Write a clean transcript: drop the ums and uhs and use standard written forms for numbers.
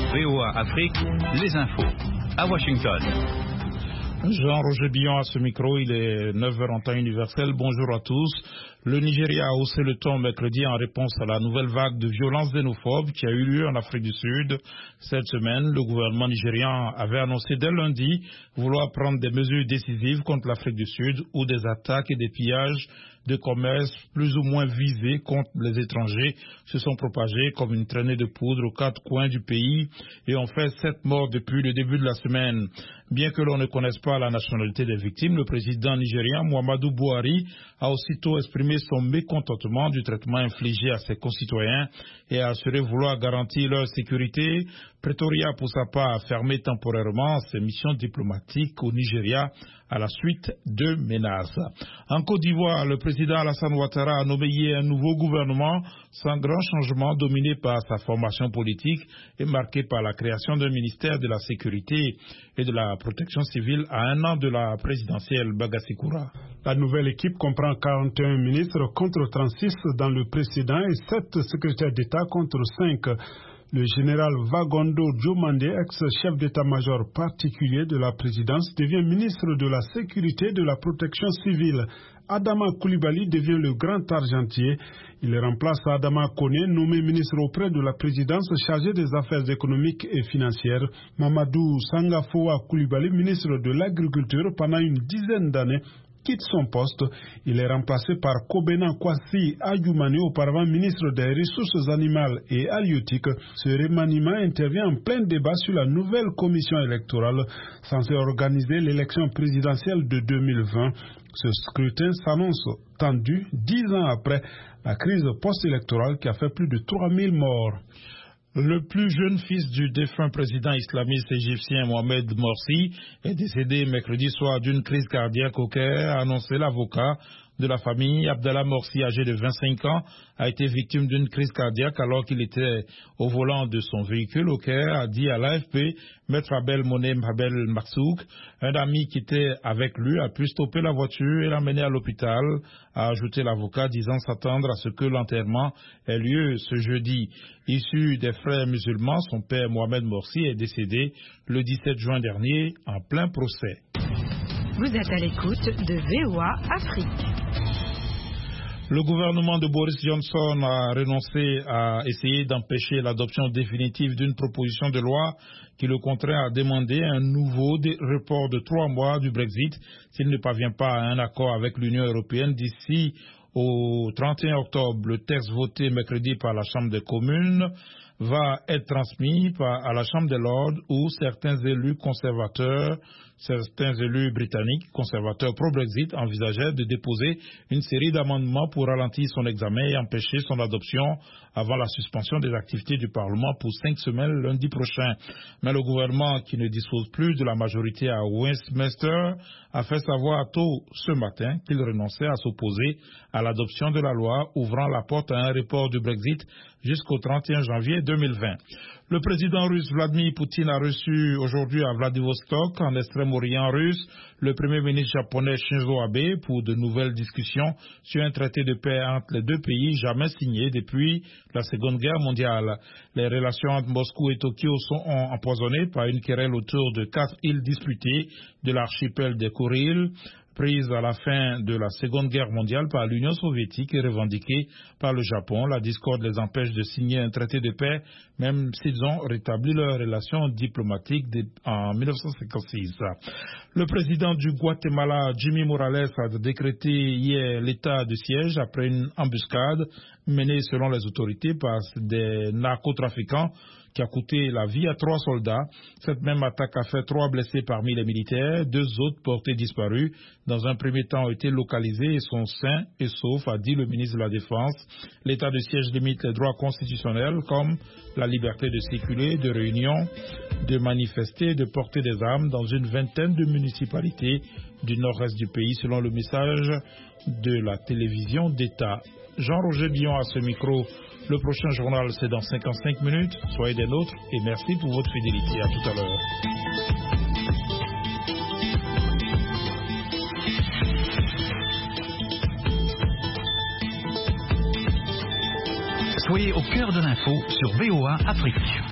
VOA Afrique, les infos. À Washington. Jean-Roger Billon à ce micro, il est 9h en temps universel. Bonjour à tous. Le Nigeria a haussé le ton mercredi en réponse à la nouvelle vague de violences xénophobes qui a eu lieu en Afrique du Sud. Cette semaine, le gouvernement nigérian avait annoncé dès lundi vouloir prendre des mesures décisives contre l'Afrique du Sud où des attaques et des pillages de commerce plus ou moins visés contre les étrangers se sont propagés comme une traînée de poudre aux quatre coins du pays et ont fait 7 morts depuis le début de la semaine. Bien que l'on ne connaisse pas la nationalité des victimes, le président nigérien Muhammadu Buhari a aussitôt exprimé son mécontentement du traitement infligé à ses concitoyens et a assuré vouloir garantir leur sécurité. Pretoria, pour sa part, a fermé temporairement ses missions diplomatiques au Nigeria à la suite de menaces. En Côte d'Ivoire, le président Alassane Ouattara a nommé hier un nouveau gouvernement sans grand changement, dominé par sa formation politique et marqué par la création d'un ministère de la sécurité et de la protection civile à 1 an de la présidentielle Bagassi-Koura. La nouvelle équipe comprend 41 ministres contre 36 dans le précédent et 7 secrétaires d'État contre 5. Le général Vagondo Djomande, ex-chef d'état-major particulier de la présidence, devient ministre de la Sécurité et de la Protection civile. Adama Coulibaly devient le grand argentier. Il remplace Adama Kone, nommé ministre auprès de la présidence chargé des affaires économiques et financières. Mamadou Sangafoa Coulibaly, ministre de l'Agriculture pendant une dizaine d'années, quitte son poste. Il est remplacé par Kobena Kwasi Adjoumani, auparavant ministre des Ressources animales et halieutiques. Ce remaniement intervient en plein débat sur la nouvelle commission électorale censée organiser l'élection présidentielle de 2020. Ce scrutin s'annonce tendu 10 ans après la crise post-électorale qui a fait plus de 3000 morts. Le plus jeune fils du défunt président islamiste égyptien Mohamed Morsi est décédé mercredi soir d'une crise cardiaque au Caire, a annoncé l'avocat de la famille. Abdallah Morsi, âgé de 25 ans, a été victime d'une crise cardiaque alors qu'il était au volant de son véhicule au Caire, a dit à l'AFP Maître Abel Monem Abel Marsouk. Un ami qui était avec lui a pu stopper la voiture et l'amener à l'hôpital, a ajouté l'avocat, disant s'attendre à ce que l'enterrement ait lieu ce jeudi. Issu des frères musulmans, son père Mohamed Morsi est décédé le 17 juin dernier en plein procès. Vous êtes à l'écoute de VOA Afrique. Le gouvernement de Boris Johnson a renoncé à essayer d'empêcher l'adoption définitive d'une proposition de loi qui le contraint à demander un nouveau report de 3 mois du Brexit s'il ne parvient pas à un accord avec l'Union européenne d'ici au 31 octobre. Le texte voté mercredi par la Chambre des communes va être transmis à la Chambre des Lords où certains élus britanniques conservateurs pro-Brexit envisageaient de déposer une série d'amendements pour ralentir son examen et empêcher son adoption avant la suspension des activités du Parlement pour 5 semaines lundi prochain. Mais le gouvernement, qui ne dispose plus de la majorité à Westminster, a fait savoir tôt ce matin qu'il renonçait à s'opposer à l'adoption de la loi ouvrant la porte à un report du Brexit jusqu'au 31 janvier 2020. Le président russe Vladimir Poutine a reçu aujourd'hui à Vladivostok, en Extrême-Orient russe, le premier ministre japonais Shinzo Abe pour de nouvelles discussions sur un traité de paix entre les deux pays jamais signé depuis la Seconde Guerre mondiale. Les relations entre Moscou et Tokyo sont empoisonnées par une querelle autour de 4 îles disputées de l'archipel des Kuriles, prise à la fin de la Seconde Guerre mondiale par l'Union soviétique et revendiquée par le Japon. La discorde les empêche de signer un traité de paix, même s'ils ont rétabli leurs relations diplomatiques en 1956. Le président du Guatemala, Jimmy Morales, a décrété hier l'état de siège après une embuscade menée selon les autorités par des narcotrafiquants qui a coûté la vie à 3 soldats. Cette même attaque a fait 3 blessés parmi les militaires, 2 autres portés disparus. Dans un premier temps, ont été localisés et sont sains et saufs, a dit le ministre de la Défense. L'état de siège limite les droits constitutionnels comme la liberté de circuler, de réunion, de manifester, de porter des armes dans une vingtaine de municipalités du nord-est du pays, selon le message de la télévision d'État. Jean-Roger Billon à ce micro. Le prochain journal, c'est dans 55 minutes. Soyez des nôtres et merci pour votre fidélité. À tout à l'heure. Soyez au cœur de l'info sur VOA Afrique.